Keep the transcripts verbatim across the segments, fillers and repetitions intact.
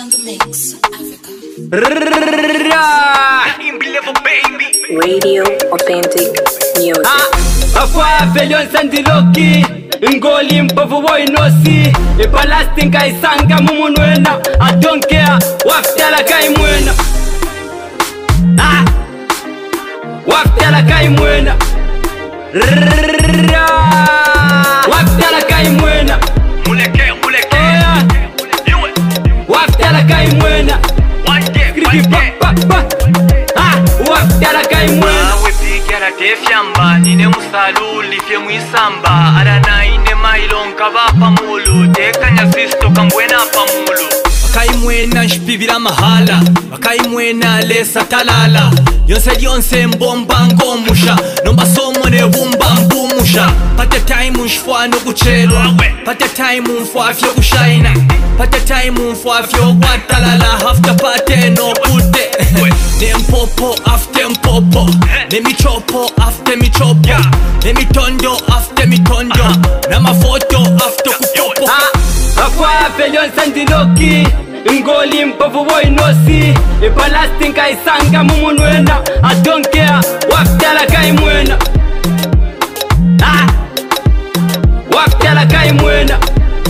on the mix, Africa. Radio Authentic Music. Ah, afwa velyon sandiloki ngoli mpovu wo inosi ipalasting kai sanga mumunwena I don't care waftala kai mwena. Ah, waftala kai mwena. Waftala kai mwena. Muleke, muleke. Oh, waftala kai mwena. One day, Kriki one pa day. pa pa. Ah, waftala kai mwena. Awe pikera tefyamba nine musaluli fye mwisamba arana ine mailonka bapa mulu tekanya sisto kambwena pamulu Wakaimwena nshipibira mahala Wakaimwena lesa talala Yonse yonse mbomba ngomusha Nomba somo ne bumba mbumusha Pate time nshfwa no kuchelwa Pate time mfwa fyo kushaina Pate time mfwa fyo watalala After pate no kute Ne mpopo after mpopo Ne michopo after michopo Ne mitondo after mitondo Na mafoto after kupopo Ah, afwa velyon sandiloki ngoli mpovu wo inosi ipalasting kai sanga mumunwena I don't care waftala kai mwena. Ah, waftala kai mwena.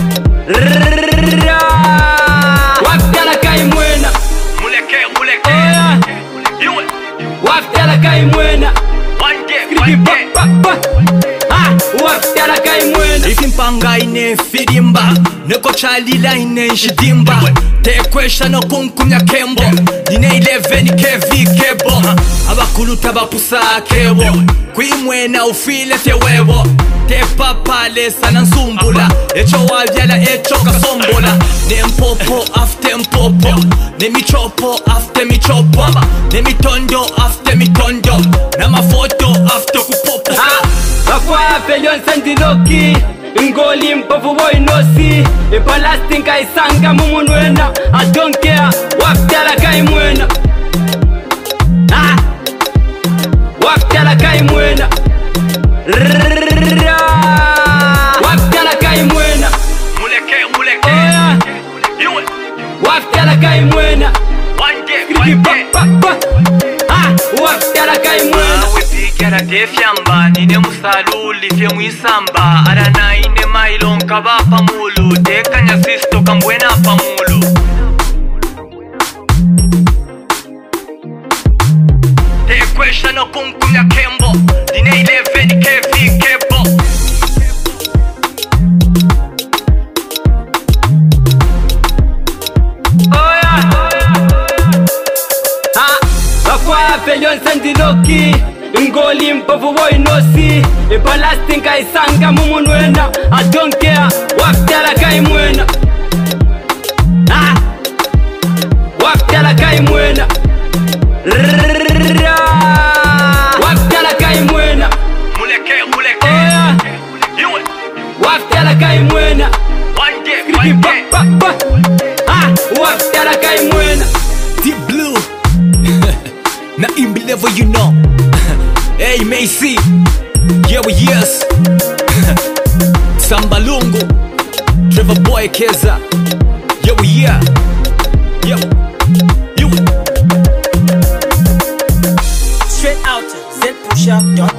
Waftala kai mwena. Muleke, muleke. Oh, waftala kai mwena. One day, Kriki one pa day. pa pa. Ah, waftala kai mwena. Ifi mpanga ine firimba Neko chalila ine nshidimba Tekwesha no kunkumya kembo Nine eleven kevi kebo Abakuluta bapusa kebo Kuimwena ufile tewewo Te papale sana nsumbula Echo wavyala echo kasombola Ne mpopo after mpopo Ne michopo after michopo Ne mitondo after mitondo Na mafoto after kupopo Ah, afwa velyon sandiloki ngoli mpovu wo inosi ipalasting kai sanga mumunwena I don't care waftala kai mwena. Ah, waftala kai mwena. Waftala kai mwena. Muleke, muleke. Oh, waftala kai mwena. One day, Kriki one pa day. pa pa. Ah, waftala kai mwena. Awe pikera tefyamba nine musaluli fye mwisamba arana ine mailonka bapa mulu tekanya sisto kambwena pamulu Tekwesha no kunkumya kembo nine eleven kevi kebo Ah, afwa velyon sandiloki ngoli mpovu wo inosi ipalasting kai sanga mumunwena I don't care waftala kai mwena. Ah, waftala kai mwena. Waftala kai mwena. Muleke, muleke. Oh, waftala kai mwena. One day, Kriki one pa day. pa pa. Ah, waftala kai mwena. Deep Blue Na imbi level you know Hey Macy Yeah we yes Sambalungu Trevor Boy Keza Yeah we yeah Yeah you Straight out z push up dot